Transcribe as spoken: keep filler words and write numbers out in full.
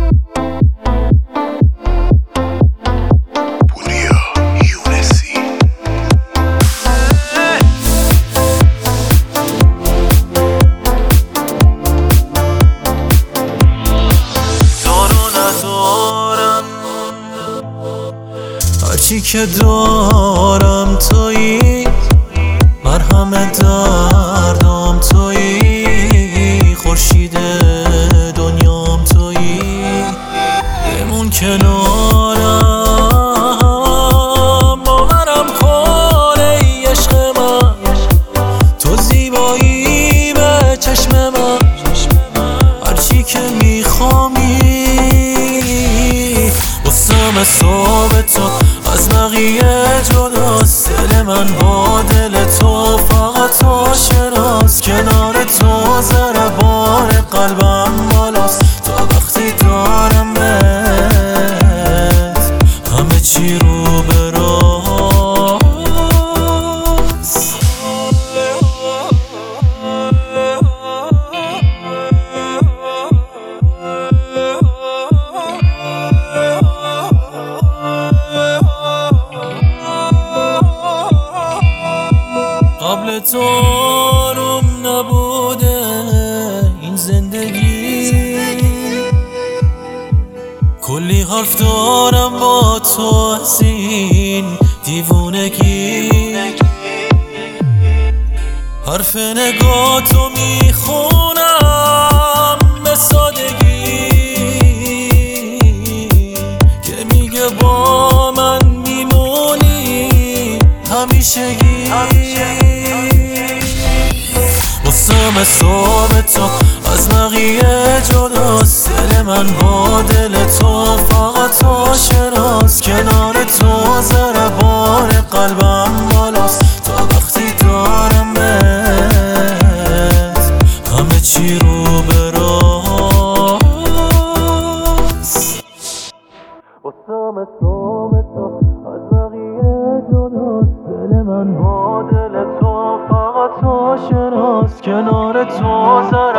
هرچی که دارم تویی، مرهم دردم تویی، خورشید دنیام تویی. بمون کنارم، باورم کن ای عشق من، تو زیبایی به چشم من. هرچی که میخوامی واسم صحبه تو از بقیه جداست. دل من با دل تو فقط آشناست. کنار تو ضربان قلبم بالاست. تا وقتی دارم بهت همه چی رو به راست. قبل تو آروم نبوده این زندگی، کلی حرف دارم با تو از این دیوونگی. حرف نگاه تو میخونم به سادگی که میگه با من میمونی همیشگی. واسم صحبه تو از بقیه جداست. دل من با دل تو فقط آشناست. کنار تو ضربان قلبم بالاست. تا وقتی دارم بهت همه چی رو به راست. واسم صحبه تو از بقیه جداست. دل من با دل تو فقط آشناست. کنار تو